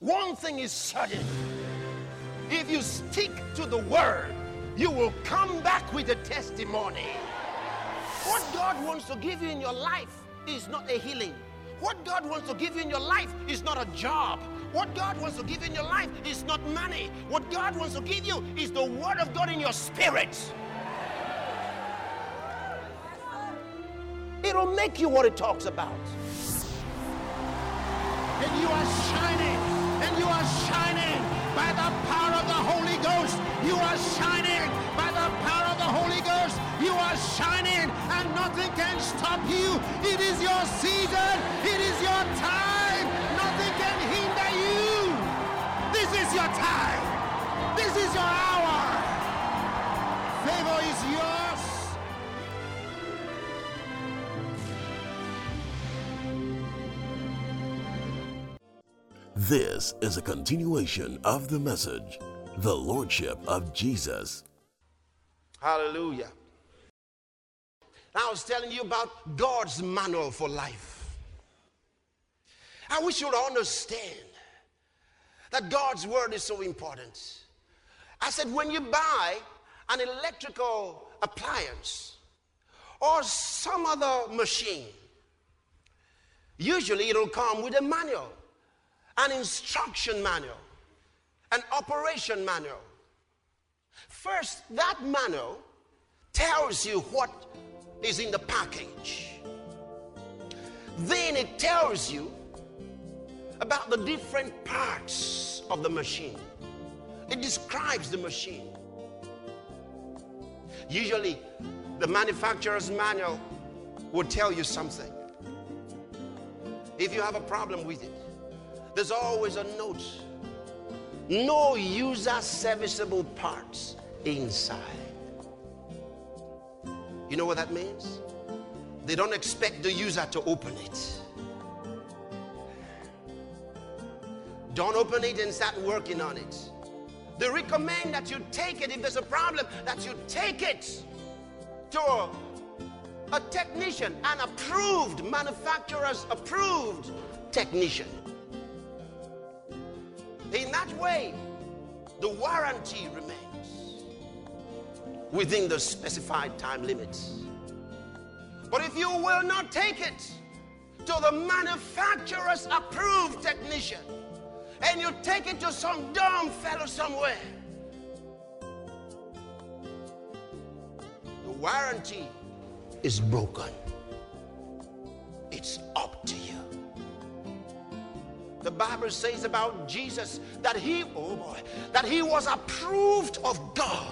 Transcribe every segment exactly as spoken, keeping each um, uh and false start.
One thing is certain. If you stick to the word, you will come back with a testimony. What God wants to give you in your life is not a healing. What God wants to give you in your life is not a job. What God wants to give you in your life is not money. What God wants to give you is the word of God in your spirit. It'll make you what it talks about. And you are shining, and you are shining by the power of the Holy Ghost. You are shining by the power of the Holy Ghost. You are shining, and nothing can stop you. It is your season. It is your time. Nothing can hinder you. This is your time. This is your hour. Favor is yours. This is a continuation of the message, The Lordship of Jesus. Hallelujah. I was telling you about God's manual for life. And we should understand that God's word is so important. I said, when you buy an electrical appliance or some other machine, usually it'll come with a manual, an instruction manual, an operation manual. First, that manual tells you what is in the package. Then it tells you about the different parts of the machine. It describes the machine. Usually, the manufacturer's manual will tell you something. If you have a problem with it, there's always a note. No user serviceable parts inside. You know what that means? They don't expect the user to open it. Don't open it and start working on it. They recommend that you take it, if there's a problem, that you take it to a, a technician, an approved, manufacturer's approved technician. In that way, the warranty remains within the specified time limits. But if you will not take it to the manufacturer's approved technician, and you take it to some dumb fellow somewhere, the warranty is broken. It's up to you. The Bible says about Jesus that he, oh boy, that he was approved of God.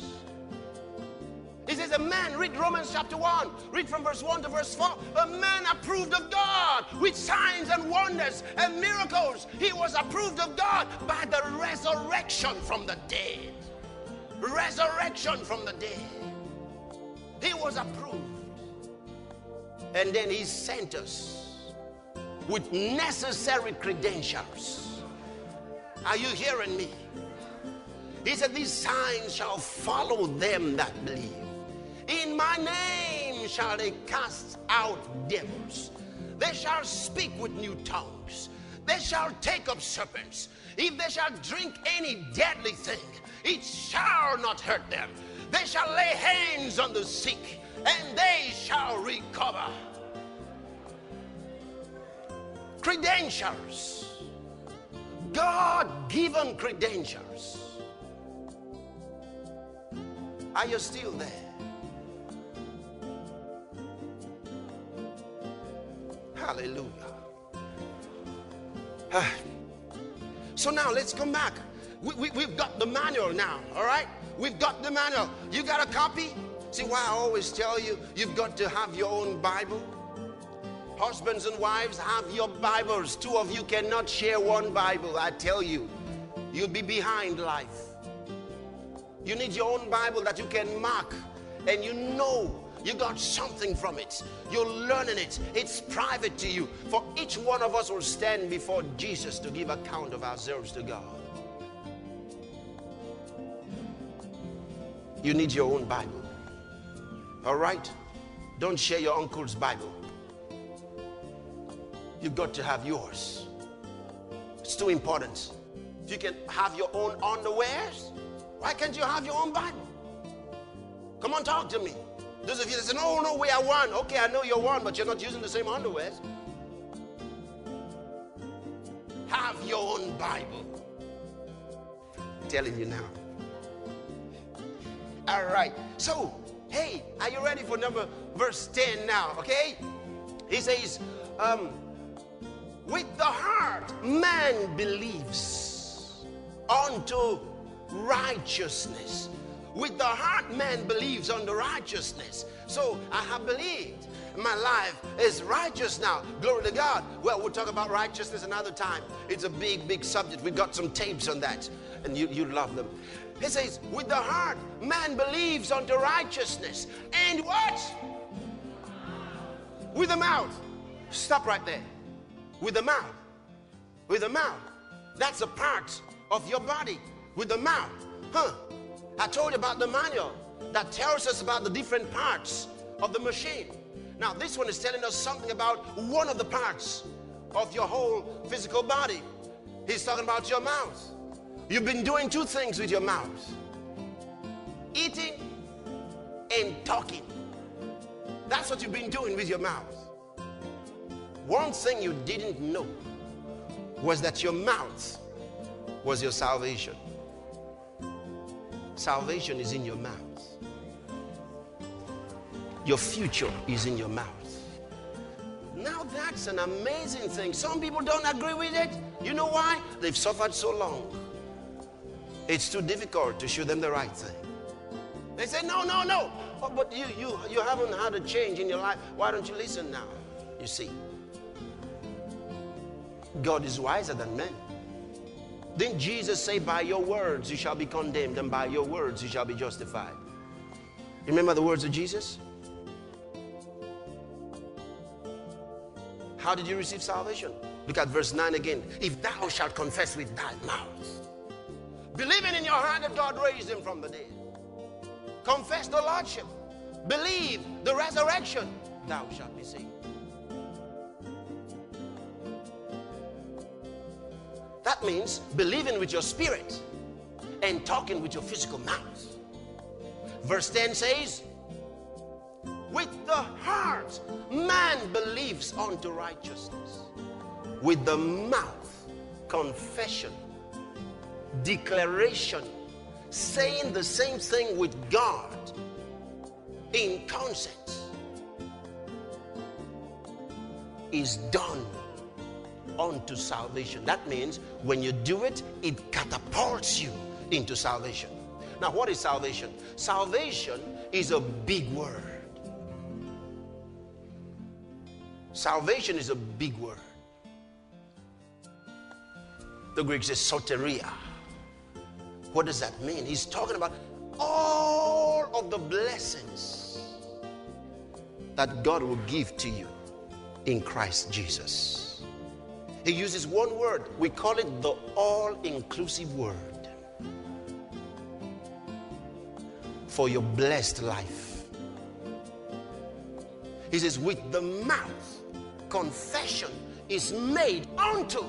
It says a man, read Romans chapter one, read from verse one to verse four, a man approved of God with signs and wonders and miracles. He was approved of God by the resurrection from the dead. Resurrection from the dead. He was approved. And then he sent us with necessary credentials. Are you hearing me? He said, these signs shall follow them that believe. In my name shall they cast out devils. They shall speak with new tongues. They shall take up serpents. If they shall drink any deadly thing, it shall not hurt them. They shall lay hands on the sick, and they shall recover. Credentials. God-given credentials. Are you still there? Hallelujah. Ah. So now let's come back. We, we, we've got the manual now, all right? We've got the manual. You got a copy? See why I always tell you, you've got to have your own Bible. Husbands and wives, have your Bibles. Two of you cannot share one Bible. I tell you, you'll be behind life. You need your own Bible that you can mark, and you know you got something from it. You're learning it. It's private to you. For each one of us will stand before Jesus to give account of ourselves to God. You need your own Bible. All right? Don't share your uncle's Bible. You've got to have yours. It's too important. If you can have your own underwears, why can't you have your own Bible? Come on, talk to me. Those of you that say, no, no, we are one. Okay, I know you're one, but you're not using the same underwears. Have your own Bible. I'm telling you now. All right. So, hey, are you ready for number verse ten now? Okay. He says, um, with the heart man believes unto righteousness. With the heart man believes unto righteousness. So I have believed. My life is righteous now. Glory to God. Well, we'll talk about righteousness another time. It's a big, big subject. We've got some tapes on that, and you, you love them. He says, with the heart, man believes unto righteousness. And what? With the mouth. Stop right there. With the mouth. With the mouth. That's a part of your body. With the mouth. Huh. I told you about the manual that tells us about the different parts of the machine. Now, this one is telling us something about one of the parts of your whole physical body. He's talking about your mouth. You've been doing two things with your mouth. Eating and talking. That's what you've been doing with your mouth. One thing you didn't know was that your mouth was your salvation. Salvation is in your mouth. Your future is in your mouth. Now that's an amazing thing. Some people don't agree with it. You know why? They've suffered so long. It's too difficult to show them the right thing. They say, no, no, no. Oh, but you, you, you haven't had a change in your life. Why don't you listen now? You see, God is wiser than men. Didn't Jesus say, by your words you shall be condemned, and by your words you shall be justified? Remember the words of Jesus? How did you receive salvation? Look at verse nine again. If thou shalt confess with thy mouth, believing in your heart that God raised him from the dead, confess the Lordship, believe the resurrection, thou shalt be saved. That means believing with your spirit and talking with your physical mouth. Verse ten says, with the heart man believes unto righteousness. With the mouth, confession, declaration, saying the same thing with God in concert is done unto salvation. That means when you do it, it catapults you into salvation. Now, what is salvation? Salvation is a big word. Salvation is a big word. The Greek says soteria. What does that mean? He's talking about all of the blessings that God will give to you in Christ Jesus. He uses one word. We call it the all-inclusive word for your blessed life. He says, with the mouth, confession is made unto.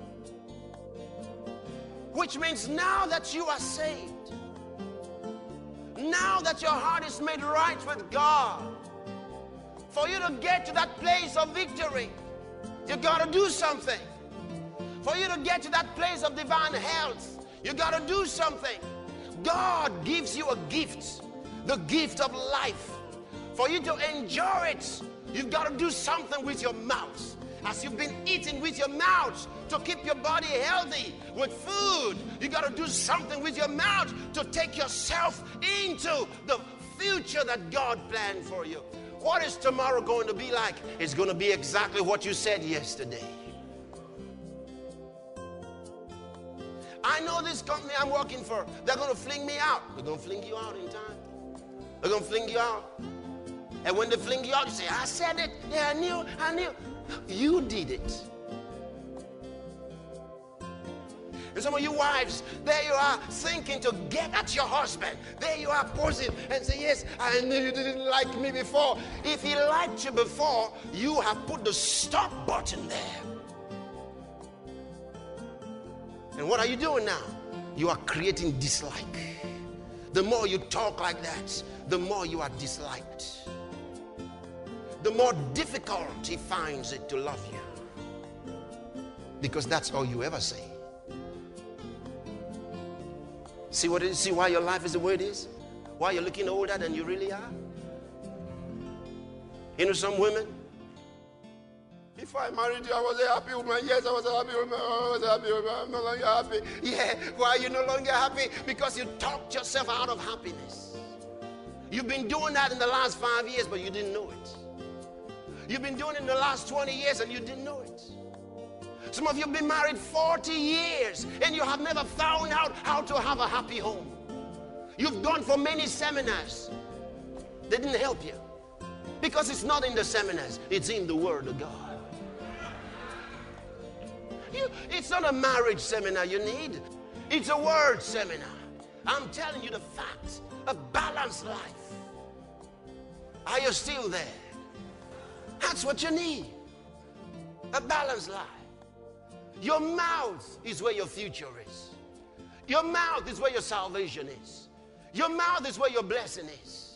Which means now that you are saved, now that your heart is made right with God, for you to get to that place of victory, you got to do something. For you to get to that place of divine health, you got to do something. God gives you a gift, the gift of life. For you to enjoy it, you've got to do something with your mouth. As you've been eating with your mouth to keep your body healthy with food, you got to do something with your mouth to take yourself into the future that God planned for you. What is tomorrow going to be like? It's going to be exactly what you said yesterday. I know this company I'm working for, they're going to fling me out. They're going to fling you out in time. They're going to fling you out. And when they fling you out, you say, I said it. Yeah, I knew, I knew. You did it. And some of you wives, there you are thinking to get at your husband. There you are posing and say, yes, I knew you didn't like me before. If he liked you before, you have put the stop button there. And what are you doing now? You are creating dislike. The more you talk like that, the more you are disliked. The more difficult he finds it to love you. Because that's all you ever say. See what it is? See why your life is the way it is? Why you're looking older than you really are? You know some women? If I married you, I was a happy woman. Yes, I was a happy woman. I was a happy woman. I'm no longer happy. Yeah, why are you no longer happy? Because you talked yourself out of happiness. You've been doing that in the last five years, but you didn't know it. You've been doing it in the last twenty years, and you didn't know it. Some of you have been married forty years, and you have never found out how to have a happy home. You've gone for many seminars. They didn't help you. Because it's not in the seminars, it's in the Word of God. You, it's not a marriage seminar you need. It's a word seminar. I'm telling you the facts. A balanced life. Are you still there? That's what you need. A balanced life. Your mouth is where your future is. Your mouth is where your salvation is. Your mouth is where your blessing is.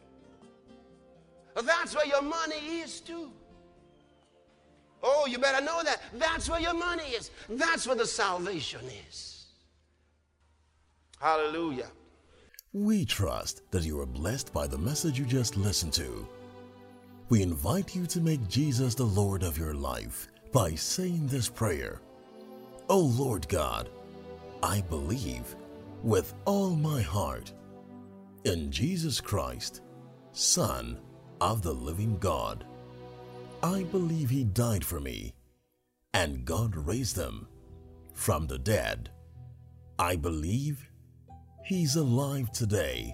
That's where your money is too. Oh, you better know that. That's where your money is. That's where the salvation is. Hallelujah. We trust that you are blessed by the message you just listened to. We invite you to make Jesus the Lord of your life by saying this prayer. Oh Lord God, I believe with all my heart in Jesus Christ, Son of the living God. I believe he died for me, and God raised him from the dead. I believe he's alive today.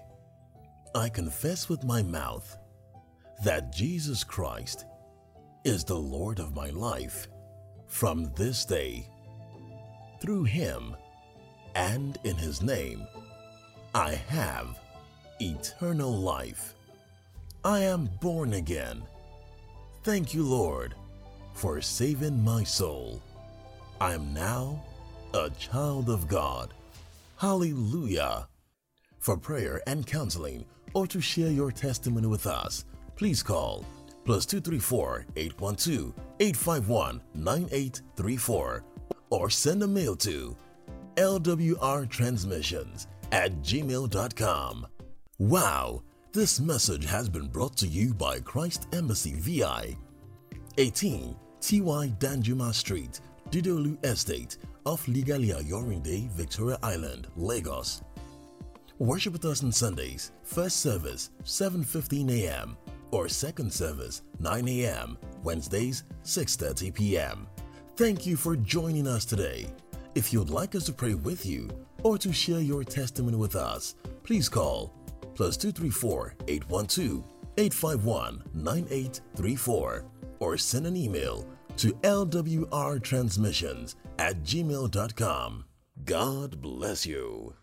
I confess with my mouth that Jesus Christ is the Lord of my life from this day. Through him and in his name, I have eternal life. I am born again. Thank you, Lord, for saving my soul. I am now a child of God. Hallelujah. For prayer and counseling or to share your testimony with us, please call plus two three four, eight one two, eight five one, nine eight three four or send a mail to L W R transmissions at gmail dot com. Wow! This message has been brought to you by Christ Embassy V I, eighteen T Y Danjuma Street, Didolu Estate, off Ligalia Yorinde, Victoria Island, Lagos. Worship with us on Sundays, first service seven fifteen a m or second service nine a m, Wednesdays six thirty p m Thank you for joining us today. If you'd like us to pray with you or to share your testimony with us, please call plus two three four, eight one two, eight five one, nine eight three four or send an email to L W R transmissions at gmail dot com. God bless you.